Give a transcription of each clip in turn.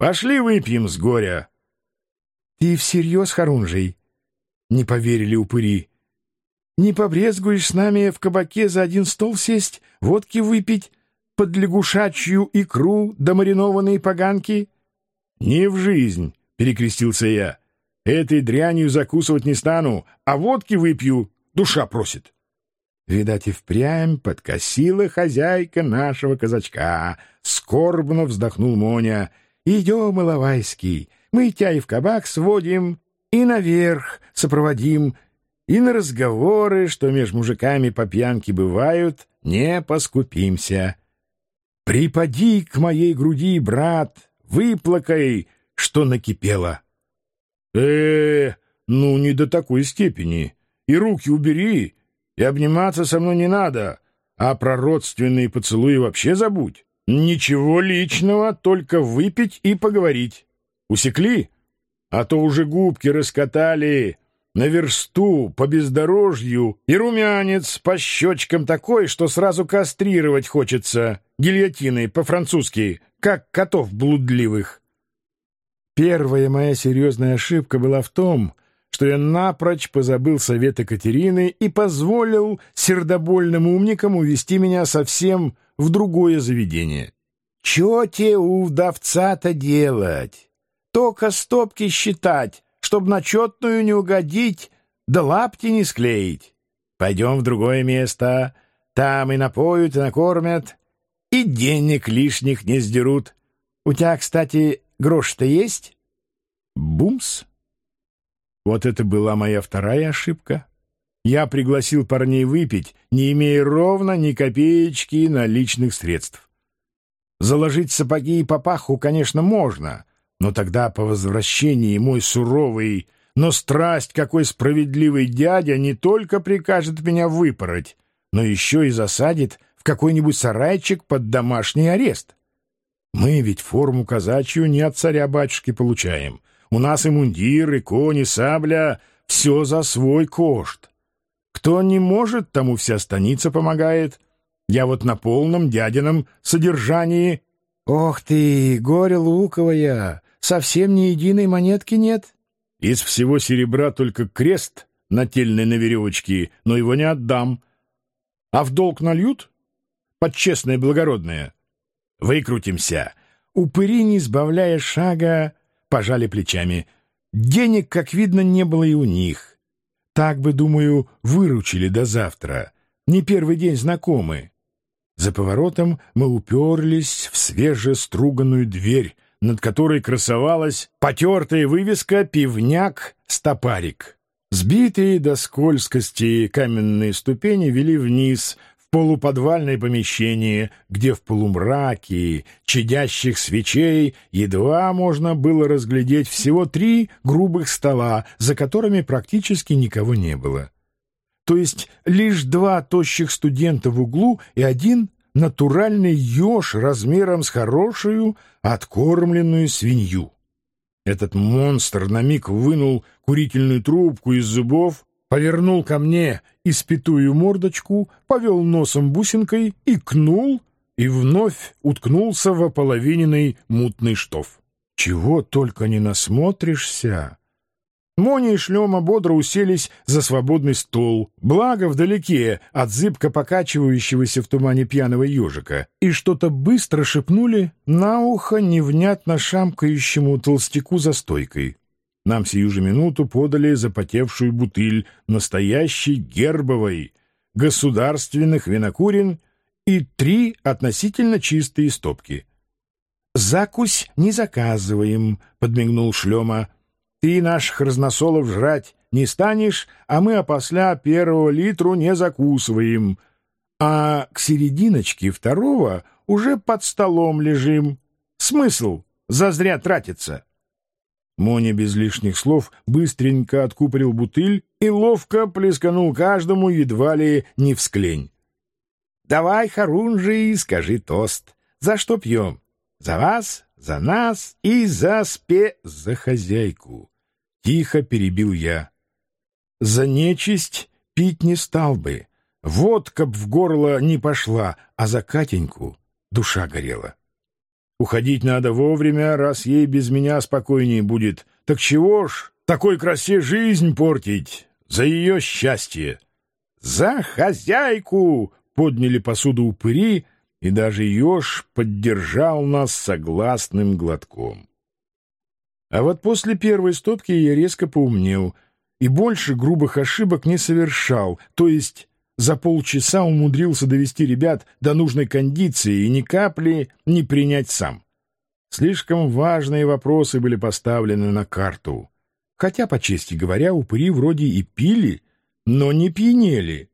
Пошли выпьем с горя. Ты всерьез, Харунжий? Не поверили упыри. Не побрезгуешь с нами в кабаке за один стол сесть, водки выпить, под лягушачью икру да маринованные поганки? Не в жизнь, перекрестился я. Этой дрянью закусывать не стану, а водки выпью, душа просит. Видать, и впрямь подкосила хозяйка нашего казачка. Скорбно вздохнул Моня. Идем, Иловайский, мы тя и в кабак сводим, и наверх сопроводим, и на разговоры, что меж мужиками по пьянке бывают, не поскупимся. Припади к моей груди, брат, выплакай, что накипело. Ну не до такой степени. И руки убери, и обниматься со мной не надо, а про родственные поцелуи вообще забудь. Ничего личного, только выпить и поговорить. Усекли? А то уже губки раскатали на версту по бездорожью, и румянец по щечкам такой, что сразу кастрировать хочется гильотиной по-французски, как котов блудливых. Первая моя серьезная ошибка была в том, что я напрочь позабыл совет Екатерины и позволил сердобольным умникам увести меня совсем в другое заведение. Чё те у вдовца-то делать? Только стопки считать, чтоб на четную не угодить, да лапти не склеить. Пойдем в другое место, там и напоют, и накормят, и денег лишних не сдерут. У тебя, кстати, грош-то есть? Бумс! Вот это была моя вторая ошибка. Я пригласил парней выпить, не имея ровно ни копеечки наличных средств. Заложить сапоги и папаху, конечно, можно, но тогда по возвращении мой суровый, но страсть какой справедливый дядя не только прикажет меня выпороть, но еще и засадит в какой-нибудь сарайчик под домашний арест. Мы ведь форму казачью не от царя-батюшки получаем. У нас и мундир, и кони, сабля — все за свой кошт. Кто не может, тому вся станица помогает. Я вот на полном дядином содержании. Ох ты, горе луковая, совсем ни единой монетки нет? Из всего серебра только крест нательный на веревочке, но его не отдам. А в долг нальют? Под честное благородное. Выкрутимся. Упыри, не сбавляя шага, пожали плечами. Денег, как видно, не было и у них. Так бы, думаю, выручили до завтра. Не первый день знакомы. За поворотом мы уперлись в свежеструганную дверь, над которой красовалась потертая вывеска «Пивняк-стопарик». Сбитые до скользкости каменные ступени вели вниз в полуподвальное помещение, где в полумраке чадящих свечей едва можно было разглядеть всего 3 грубых стола, за которыми практически никого не было. То есть лишь 2 тощих студента в углу и 1 натуральный еж размером с хорошую откормленную свинью. Этот монстр на миг вынул курительную трубку из зубов, повернул ко мне испятую мордочку, повел носом бусинкой, икнул и вновь уткнулся в ополовиненный мутный штоф. Чего только не насмотришься! Моня и Шлема бодро уселись за свободный стол, благо вдалеке от зыбко покачивающегося в тумане пьяного ежика, и что-то быстро шепнули на ухо невнятно шамкающему толстяку за стойкой. Нам сию же минуту подали запотевшую бутыль настоящей гербовой, государственных винокурен и 3 относительно чистые стопки. «Закусь не заказываем», — подмигнул Шлема. «Ты наших разносолов жрать не станешь, а мы опосля 1-го литру не закусываем, а к серединочке 2-го уже под столом лежим. Смысл зазря тратиться?» Моня без лишних слов быстренько откупорил бутыль и ловко плесканул каждому едва ли не всклень. «Давай, Харунжий, скажи тост. За что пьем? За вас, за нас и за за хозяйку». Тихо перебил я. За нечисть пить не стал бы. Водка б в горло не пошла, а за Катеньку душа горела. Уходить надо вовремя, раз ей без меня спокойнее будет. Так чего ж такой красе жизнь портить? За ее счастье!» «За хозяйку!» — подняли посуду упыри, и даже еж поддержал нас согласным глотком. А вот после первой стопки я резко поумнел и больше грубых ошибок не совершал, то есть за полчаса умудрился довести ребят до нужной кондиции и ни капли не принять сам. Слишком важные вопросы были поставлены на карту. Хотя, по чести говоря, упыри вроде и пили, но не пьянели.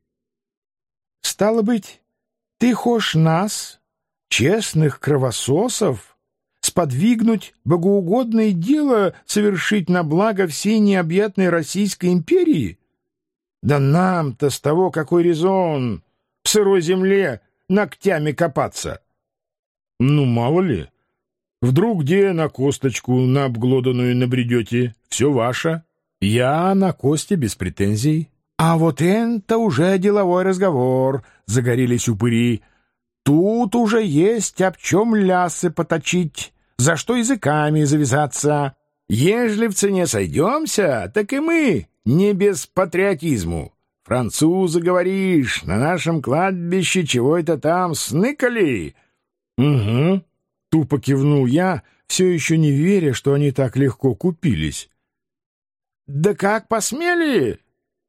«Стало быть, ты хошь нас, честных кровососов, сподвигнуть богоугодное дело совершить на благо всей необъятной Российской империи? Да нам-то с того какой резон в сырой земле ногтями копаться!» «Ну, мало ли. Вдруг где на косточку на обглоданную набредете? Все ваше. Я на кости без претензий». «А вот это уже деловой разговор», — загорелись упыри. «Тут уже есть об чем лясы поточить, за что языками завязаться. Ежели в цене сойдемся, так и мы не без патриотизму. Французы, говоришь, на нашем кладбище чего это там сныкали?» «Угу», — тупо кивнул я, все еще не веря, что они так легко купились. «Да как посмели?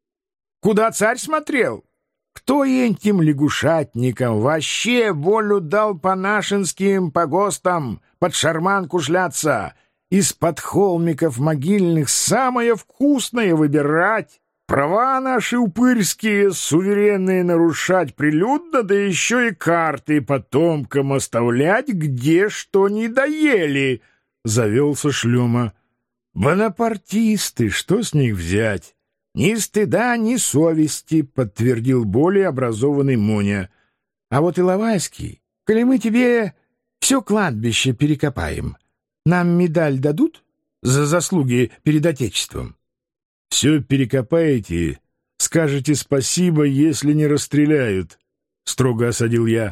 Куда царь смотрел? Кто этим лягушатникам вообще волю дал по нашинским погостам под шарманку шляться, из-под холмиков могильных самое вкусное выбирать, права наши упырские суверенные нарушать прилюдно, да еще и карты потомкам оставлять, где что не доели?» — завелся Шлема. «Бонапартисты, что с них взять? Ни стыда, ни совести», — подтвердил более образованный Моня. «А вот Иловайский, коли мы тебе все кладбище перекопаем, нам медаль дадут за заслуги перед Отечеством?» «Все перекопаете, скажете спасибо, если не расстреляют», — строго осадил я.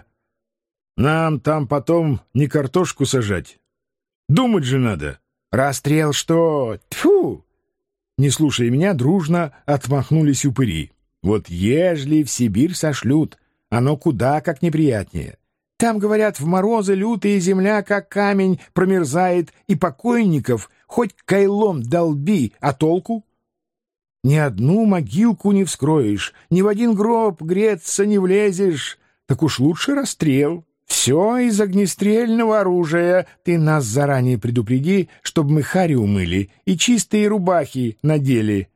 «Нам там потом не картошку сажать. Думать же надо». «Расстрел что? Тьфу!» Не слушая меня, дружно отмахнулись упыри. «Вот ежели в Сибирь сошлют, оно куда как неприятнее. Там, говорят, в морозы лютые земля как камень промерзает, и покойников хоть кайлом долби, а толку? Ни одну могилку не вскроешь, ни в один гроб греться не влезешь, так уж лучше расстрел. Все из огнестрельного оружия. Ты нас заранее предупреди, чтобы мы хари умыли и чистые рубахи надели».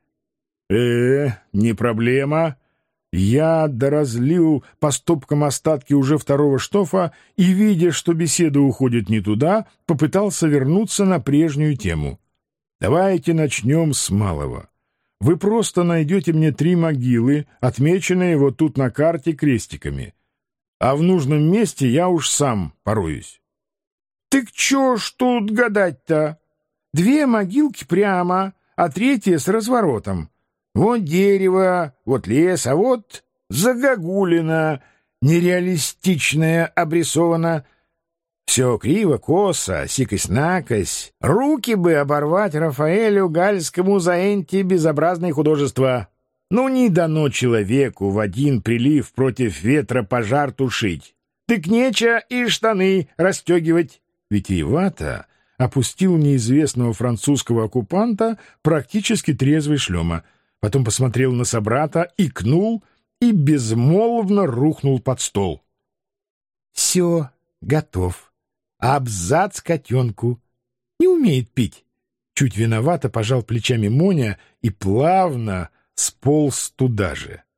Не проблема. Я доразлил по стопкам остатки уже второго штофа и, видя, что беседа уходит не туда, попытался вернуться на прежнюю тему. «Давайте начнем с малого. Вы просто найдете мне 3 могилы, отмеченные вот тут на карте крестиками. А в нужном месте я уж сам пороюсь». «Так чё ж тут гадать-то? 2 могилки прямо, а 3-я с разворотом. Вот дерево, вот лес, а вот загогулина нереалистичная обрисована. Все криво, косо, сикось-накось. Руки бы оборвать Рафаэлю Гальскому за энти безобразное художество. Ну, не дано человеку в один прилив против ветра пожар тушить. Так нече и штаны расстегивать». Витиевато опустил неизвестного французского оккупанта практически трезвый Шлема. Потом посмотрел на собрата, икнул и безмолвно рухнул под стол. «Все, готов. Абзац котенку. Не умеет пить». Чуть виновато пожал плечами Моня и плавно сполз туда же.